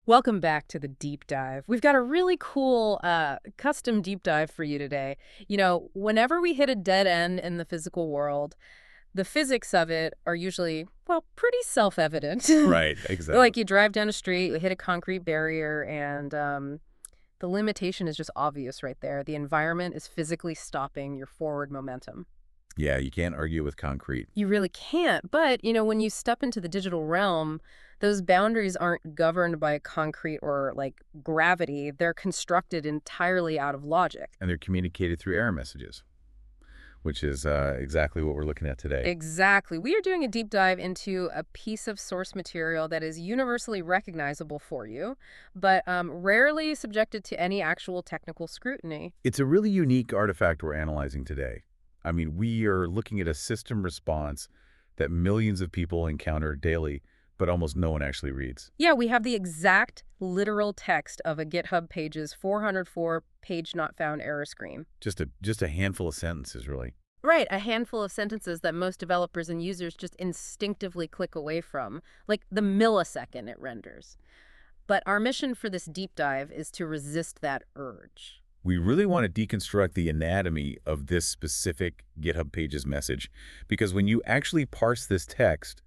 Welcome back to the deep dive. We've got a really cool custom deep dive for you today. Whenever we hit a dead end in the physical world, the physics of it are usually, well, pretty self-evident. Right, exactly. Like you drive down a street, you hit a concrete barrier, and the limitation is just obvious right there. The environment is physically stopping your forward momentum. Yeah, you can't argue with concrete. You really can't. But, when you step into the digital realm, those boundaries aren't governed by concrete or like gravity. They're constructed entirely out of logic. And they're communicated through error messages, which is exactly what we're looking at today. Exactly. We are doing a deep dive into a piece of source material that is universally recognizable for you, but rarely subjected to any actual technical scrutiny. It's a really unique artifact we're analyzing today. I mean, we are looking at a system response that millions of people encounter daily, but almost no one actually reads. Yeah, we have the exact literal text of a GitHub Pages 404 page not found error screen. Just a handful of sentences, really. Right, a handful of sentences that most developers and users just instinctively click away from, like the millisecond it renders. But our mission for this deep dive is to resist that urge. We really want to deconstruct the anatomy of this specific GitHub Pages message, because when you actually parse this text,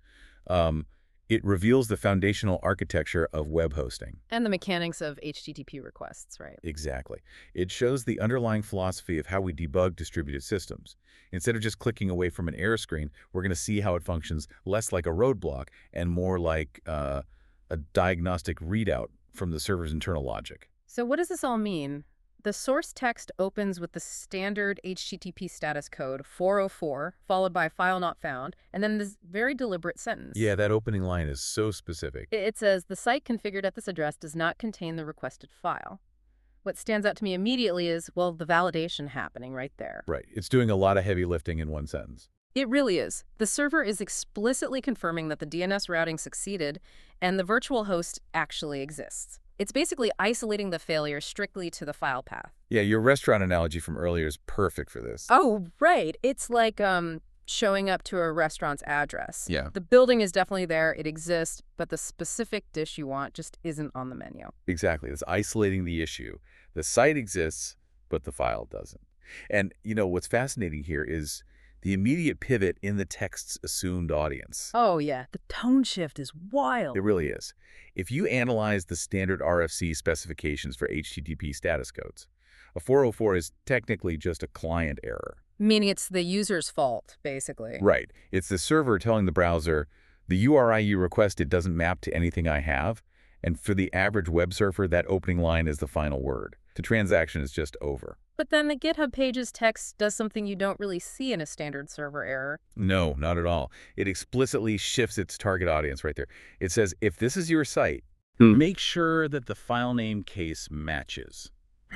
it reveals the foundational architecture of web hosting. And the mechanics of HTTP requests, right? Exactly. It shows the underlying philosophy of how we debug distributed systems. Instead of just clicking away from an error screen, we're going to see how it functions less like a roadblock and more like a diagnostic readout from the server's internal logic. So what does this all mean? The source text opens with the standard HTTP status code 404, followed by file not found, and then this very deliberate sentence. Yeah, that opening line is so specific. It says, the site configured at this address does not contain the requested file. What stands out to me immediately is, well, the validation happening right there. Right. It's doing a lot of heavy lifting in one sentence. It really is. The server is explicitly confirming that the DNS routing succeeded and the virtual host actually exists. It's basically isolating the failure strictly to the file path. Yeah, your restaurant analogy from earlier is perfect for this. Oh, right. It's like showing up to a restaurant's address. Yeah. The building is definitely there. It exists, but the specific dish you want just isn't on the menu. Exactly. It's isolating the issue. The site exists, but the file doesn't. And, what's fascinating here is the immediate pivot in the text's assumed audience. Oh, yeah. The tone shift is wild. It really is. If you analyze the standard RFC specifications for HTTP status codes, a 404 is technically just a client error. Meaning it's the user's fault, basically. Right. It's the server telling the browser, the URI you requested doesn't map to anything I have, and for the average web surfer, that opening line is the final word. The transaction is just over. But then the GitHub Pages text does something you don't really see in a standard server error. No, not at all. It explicitly shifts its target audience right there. It says, if this is your site, make sure that the file name case matches.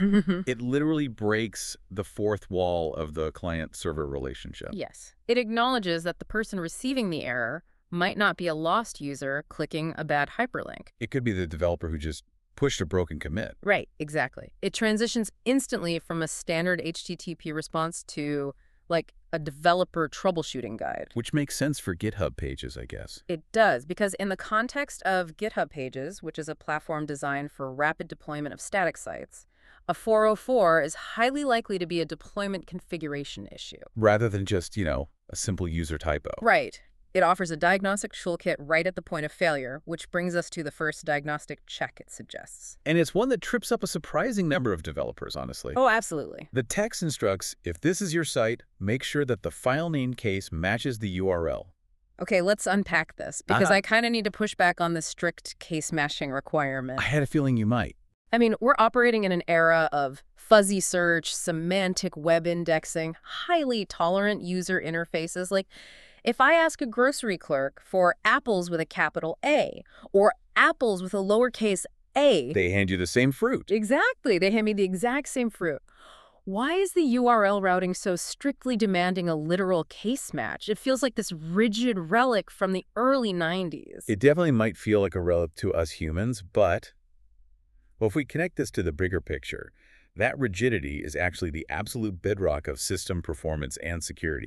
It literally breaks the fourth wall of the client-server relationship. Yes. It acknowledges that the person receiving the error might not be a lost user clicking a bad hyperlink. It could be the developer who just pushed a broken commit. Right, exactly. It transitions instantly from a standard HTTP response to, like, a developer troubleshooting guide. Which makes sense for GitHub Pages, I guess. It does, because in the context of GitHub Pages, which is a platform designed for rapid deployment of static sites, a 404 is highly likely to be a deployment configuration issue. Rather than just, a simple user typo. Right. It offers a diagnostic toolkit right at the point of failure, which brings us to the first diagnostic check it suggests. And it's one that trips up a surprising number of developers, honestly. Oh, absolutely. The text instructs, if this is your site, make sure that the file name case matches the URL. Okay, let's unpack this, because I kind of need to push back on the strict case matching requirement. I had a feeling you might. I mean, we're operating in an era of fuzzy search, semantic web indexing, highly tolerant user interfaces. Like, if I ask a grocery clerk for apples with a capital A or apples with a lowercase a, They hand you the same fruit. exactly, they hand me the exact same fruit. Why is the URL routing so strictly demanding a literal case match? It feels like this rigid relic from the early 90s. It definitely might feel like a relic to us humans, but, well, if we connect this to the bigger picture, that rigidity is actually the absolute bedrock of system performance and security.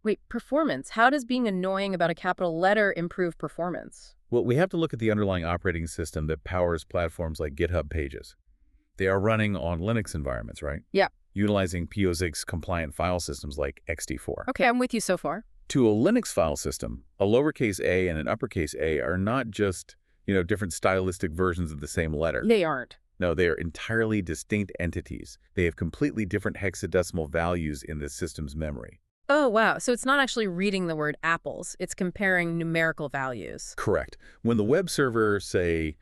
Wait, performance. How does being annoying about a capital letter improve performance? Well, we have to look at the underlying operating system that powers platforms like GitHub Pages. They are running on Linux environments, right? Yeah. Utilizing POSIX compliant file systems like XT4. Okay, I'm with you so far. To a Linux file system, a lowercase a and an uppercase a are not just, different stylistic versions of the same letter. They aren't. No, they are entirely distinct entities. They have completely different hexadecimal values in the system's memory. Oh, wow. So it's not actually reading the word apples. It's comparing numerical values. Correct. When the web server, say,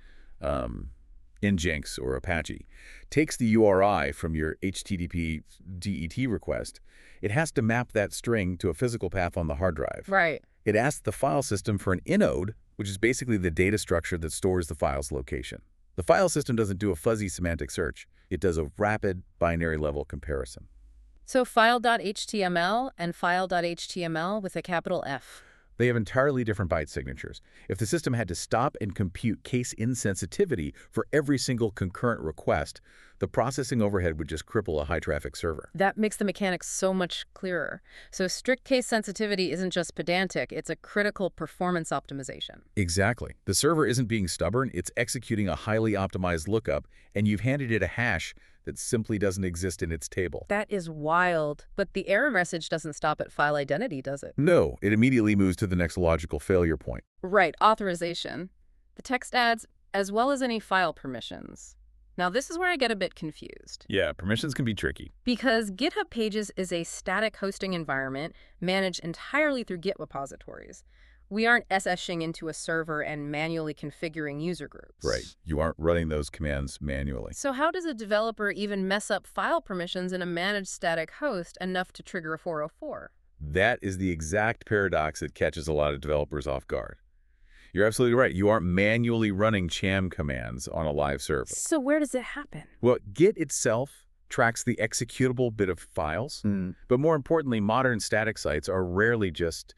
Nginx or Apache, takes the URI from your HTTP DET request, it has to map that string to a physical path on the hard drive. Right. It asks the file system for an inode, which is basically the data structure that stores the file's location. The file system doesn't do a fuzzy semantic search. It does a rapid binary level comparison. So file.html and file.html with a capital F. They have entirely different byte signatures. If the system had to stop and compute case insensitivity for every single concurrent request, the processing overhead would just cripple a high-traffic server. That makes the mechanics so much clearer. So strict case sensitivity isn't just pedantic, it's a critical performance optimization. Exactly. The server isn't being stubborn, it's executing a highly optimized lookup, and you've handed it a hash that simply doesn't exist in its table. That is wild. But the error message doesn't stop at file identity, does it? No, it immediately moves to the next logical failure point. Right, authorization. The text adds, as well as any file permissions. Now, this is where I get a bit confused. Yeah, permissions can be tricky. Because GitHub Pages is a static hosting environment managed entirely through Git repositories. We aren't SSing into a server and manually configuring user groups. Right. You aren't running those commands manually. So how does a developer even mess up file permissions in a managed static host enough to trigger a 404? That is the exact paradox that catches a lot of developers off guard. You're absolutely right. You aren't manually running CHAM commands on a live server. So where does it happen? Well, Git itself tracks the executable bit of files, but more importantly, modern static sites are rarely just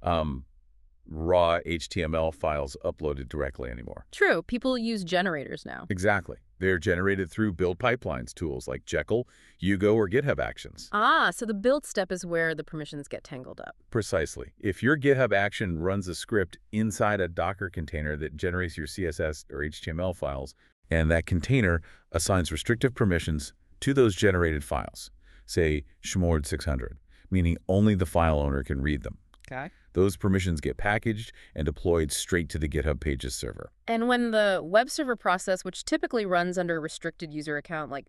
raw HTML files uploaded directly anymore. True. People use generators now. Exactly. They're generated through build pipelines tools like Jekyll, Hugo, or GitHub Actions. Ah, so the build step is where the permissions get tangled up. Precisely. If your GitHub action runs a script inside a Docker container that generates your CSS or HTML files, and that container assigns restrictive permissions to those generated files, say Shmord 600, meaning only the file owner can read them. Okay. Those permissions get packaged and deployed straight to the GitHub Pages server. And when the web server process, which typically runs under a restricted user account like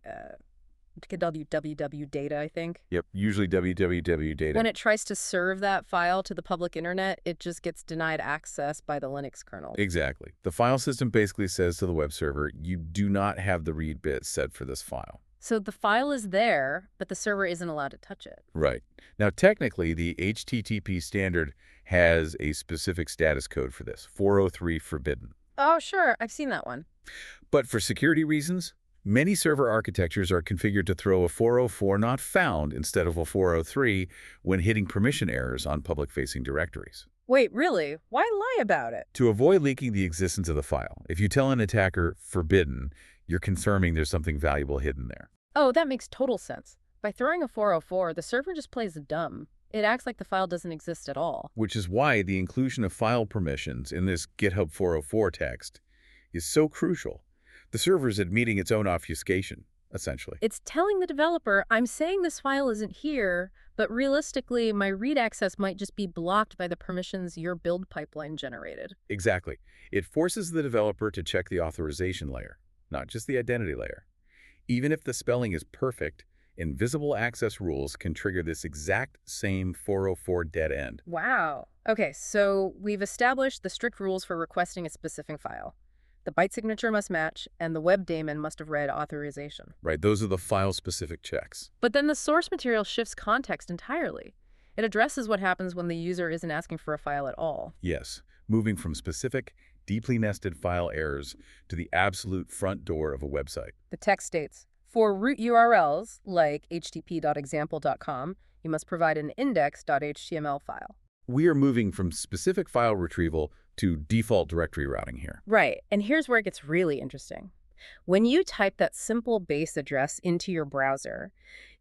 www data, I think. Yep, usually www data. When it tries to serve that file to the public internet, it just gets denied access by the Linux kernel. Exactly. The file system basically says to the web server, you do not have the read bit set for this file. So the file is there, but the server isn't allowed to touch it. Right. Now, technically, the HTTP standard has a specific status code for this, 403 forbidden. Oh, sure. I've seen that one. But for security reasons, many server architectures are configured to throw a 404 not found instead of a 403 when hitting permission errors on public-facing directories. Wait, really? Why lie about it? To avoid leaking the existence of the file, if you tell an attacker forbidden, you're confirming there's something valuable hidden there. Oh, that makes total sense. By throwing a 404, the server just plays dumb. It acts like the file doesn't exist at all. Which is why the inclusion of file permissions in this GitHub 404 text is so crucial. The server is admitting its own obfuscation, essentially. It's telling the developer, I'm saying this file isn't here, but realistically, my read access might just be blocked by the permissions your build pipeline generated. Exactly. It forces the developer to check the authorization layer, not just the identity layer. Even if the spelling is perfect, invisible access rules can trigger this exact same 404 dead end. Wow. Okay, so we've established the strict rules for requesting a specific file. The byte signature must match, and the web daemon must have read authorization. Right, those are the file-specific checks. But then the source material shifts context entirely. It addresses what happens when the user isn't asking for a file at all. Yes, moving from specific, deeply nested file errors to the absolute front door of a website. The text states, for root URLs, like http.example.com, you must provide an index.html file. We are moving from specific file retrieval to default directory routing here. Right, and here's where it gets really interesting. When you type that simple base address into your browser,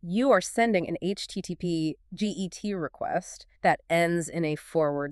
you are sending an HTTP GET request that ends in a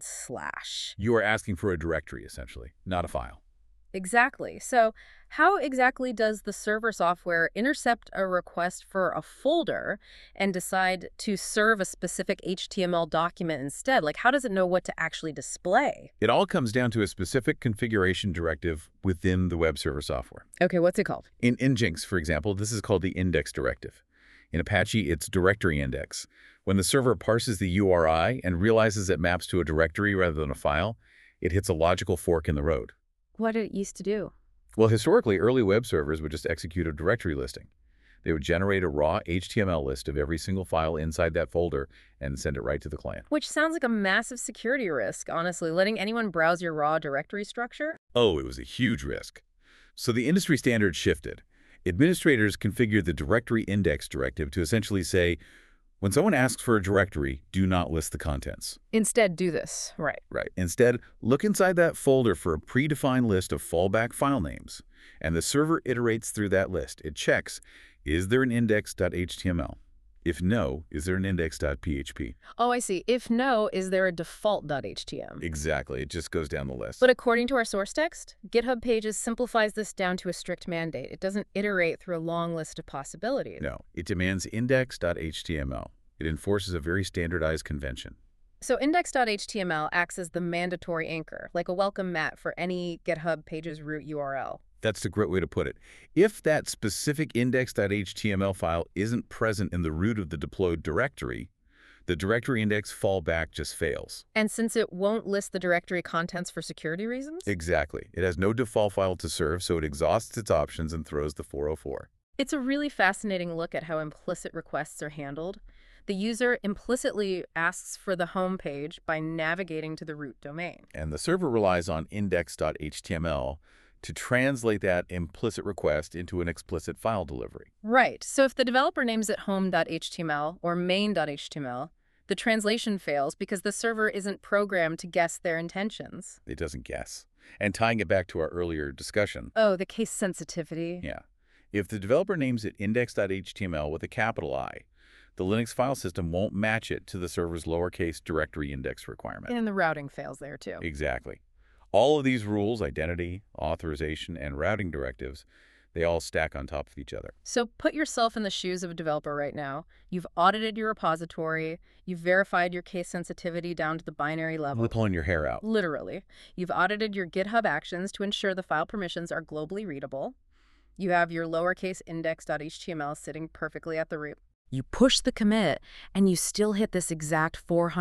/. You are asking for a directory, essentially, not a file. Exactly. So how exactly does the server software intercept a request for a folder and decide to serve a specific HTML document instead? Like, how does it know what to actually display? It all comes down to a specific configuration directive within the web server software. Okay, what's it called? In Nginx, for example, this is called the index directive. In Apache, it's directory index. When the server parses the URI and realizes it maps to a directory rather than a file, it hits a logical fork in the road. What did it used to do? Well, historically, early web servers would just execute a directory listing. They would generate a raw HTML list of every single file inside that folder and send it right to the client. Which sounds like a massive security risk, honestly, letting anyone browse your raw directory structure. Oh, it was a huge risk. So the industry standards shifted. Administrators configured the directory index directive to essentially say, when someone asks for a directory, do not list the contents. Instead, do this. Right. Right. Instead, look inside that folder for a predefined list of fallback file names, and the server iterates through that list. It checks, is there an index.html? If no, is there an index.php? Oh, I see. If no, is there a default.htm? Exactly. It just goes down the list. But according to our source text, GitHub Pages simplifies this down to a strict mandate. It doesn't iterate through a long list of possibilities. No, it demands index.html. It enforces a very standardized convention. So index.html acts as the mandatory anchor, like a welcome mat for any GitHub Pages root URL. That's a great way to put it. If that specific index.html file isn't present in the root of the deployed directory, the directory index fallback just fails. And since it won't list the directory contents for security reasons? Exactly. It has no default file to serve, so it exhausts its options and throws the 404. It's a really fascinating look at how implicit requests are handled. The user implicitly asks for the home page by navigating to the root domain. And the server relies on index.html to translate that implicit request into an explicit file delivery. Right. So if the developer names it home.html or main.html, the translation fails because the server isn't programmed to guess their intentions. It doesn't guess. And tying it back to our earlier discussion. Oh, the case sensitivity. Yeah. If the developer names it index.html with a capital I, the Linux file system won't match it to the server's lowercase directory index requirement. And the routing fails there too. Exactly. All of these rules, identity, authorization, and routing directives, they all stack on top of each other. So put yourself in the shoes of a developer right now. You've audited your repository. You've verified your case sensitivity down to the binary level. Pulling your hair out. Literally. You've audited your GitHub actions to ensure the file permissions are globally readable. You have your lowercase index.html sitting perfectly at the root. You push the commit, and you still hit this exact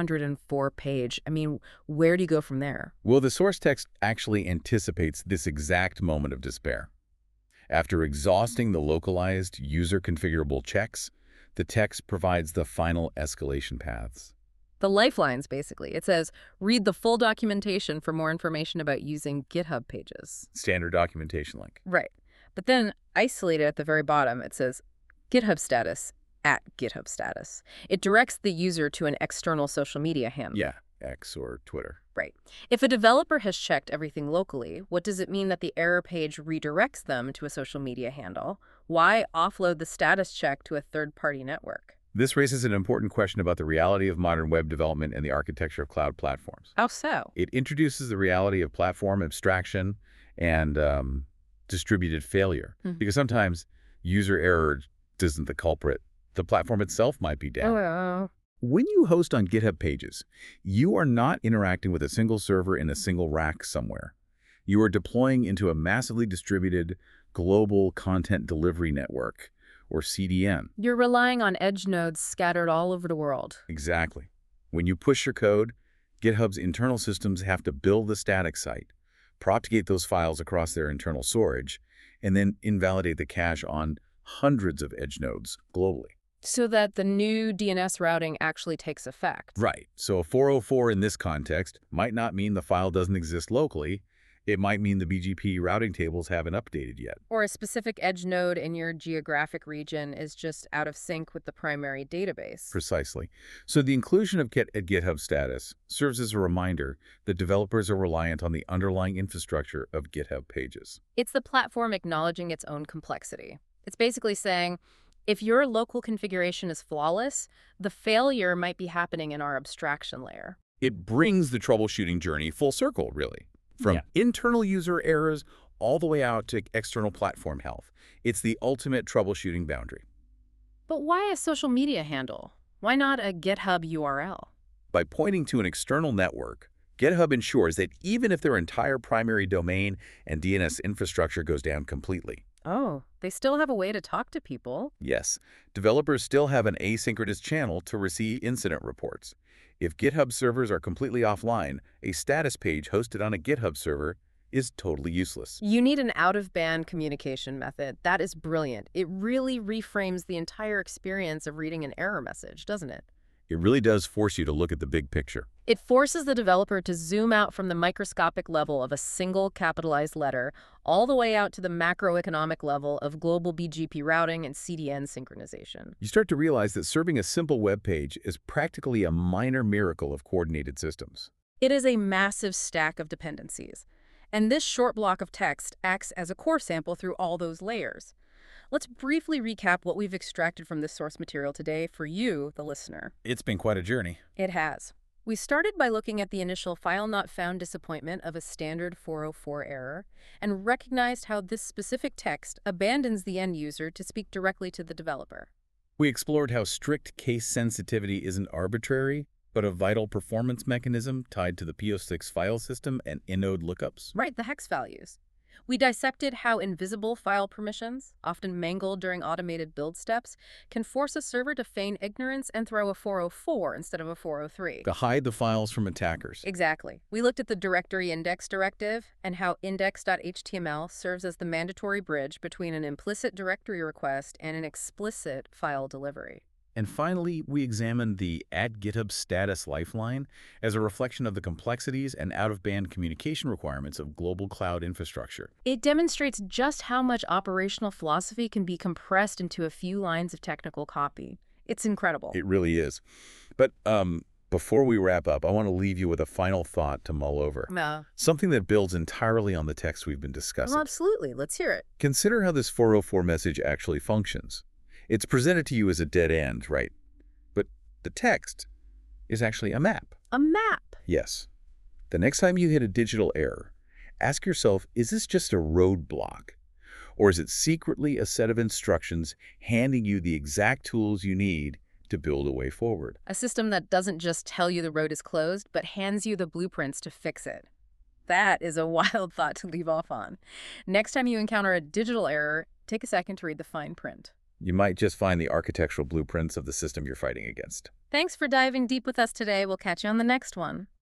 404 page. I mean, where do you go from there? Well, the source text actually anticipates this exact moment of despair. After exhausting the localized, user-configurable checks, the text provides the final escalation paths. The lifelines, basically. It says, read the full documentation for more information about using GitHub Pages. Standard documentation link. Right. But then, isolated at the very bottom, it says, GitHub status at GitHub status. It directs the user to an external social media handle. Yeah, X or Twitter. Right. If a developer has checked everything locally, what does it mean that the error page redirects them to a social media handle? Why offload the status check to a third-party network? This raises an important question about the reality of modern web development and the architecture of cloud platforms. How so? It introduces the reality of platform abstraction and distributed failure. Because sometimes user error isn't the culprit. The platform itself might be down. Oh. When you host on GitHub Pages, you are not interacting with a single server in a single rack somewhere. You are deploying into a massively distributed global content delivery network, or CDN. You're relying on edge nodes scattered all over the world. Exactly. When you push your code, GitHub's internal systems have to build the static site, propagate those files across their internal storage, and then invalidate the cache on hundreds of edge nodes globally. So that the new DNS routing actually takes effect. Right. So a 404 in this context might not mean the file doesn't exist locally. It might mean the BGP routing tables haven't updated yet. Or a specific edge node in your geographic region is just out of sync with the primary database. Precisely. So the inclusion of Git at GitHub status serves as a reminder that developers are reliant on the underlying infrastructure of GitHub Pages. It's the platform acknowledging its own complexity. It's basically saying, If your local configuration is flawless, the failure might be happening in our abstraction layer. It brings the troubleshooting journey full circle, really. From Yeah. internal user errors all the way out to external platform health. It's the ultimate troubleshooting boundary. But why a social media handle? Why not a GitHub URL? By pointing to an external network, GitHub ensures that even if their entire primary domain and DNS infrastructure goes down completely, Oh, they still have a way to talk to people. yes, developers still have an asynchronous channel to receive incident reports. If GitHub servers are completely offline, a status page hosted on a GitHub server is totally useless. You need an out-of-band communication method. That is brilliant. It really reframes the entire experience of reading an error message, doesn't it? It really does force you to look at the big picture. It forces the developer to zoom out from the microscopic level of a single capitalized letter all the way out to the macroeconomic level of global BGP routing and CDN synchronization. You start to realize that serving a simple web page is practically a minor miracle of coordinated systems. It is a massive stack of dependencies, and this short block of text acts as a core sample through all those layers. Let's briefly recap what we've extracted from this source material today for you, the listener. It's been quite a journey. It has. We started by looking at the initial file not found disappointment of a standard 404 error and recognized how this specific text abandons the end user to speak directly to the developer. We explored how strict case sensitivity isn't arbitrary, but a vital performance mechanism tied to the PO6 file system and inode lookups. Right, the hex values. We dissected how invisible file permissions, often mangled during automated build steps, can force a server to feign ignorance and throw a 404 instead of a 403. To hide the files from attackers. Exactly. We looked at the directory index directive and how index.html serves as the mandatory bridge between an implicit directory request and an explicit file delivery. And finally, we examined the @GitHub status lifeline as a reflection of the complexities and out-of-band communication requirements of global cloud infrastructure. It demonstrates just how much operational philosophy can be compressed into a few lines of technical copy. It's incredible. It really is. But before we wrap up, I want to leave you with a final thought to mull over. No. Something that builds entirely on the text we've been discussing. Well, absolutely. Let's hear it. Consider how this 404 message actually functions. It's presented to you as a dead end, right? But the text is actually a map. A map. Yes. The next time you hit a digital error, ask yourself, is this just a roadblock? Or is it secretly a set of instructions handing you the exact tools you need to build a way forward? A system that doesn't just tell you the road is closed, but hands you the blueprints to fix it. That is a wild thought to leave off on. Next time you encounter a digital error, take a second to read the fine print. You might just find the architectural blueprints of the system you're fighting against. Thanks for diving deep with us today. We'll catch you on the next one.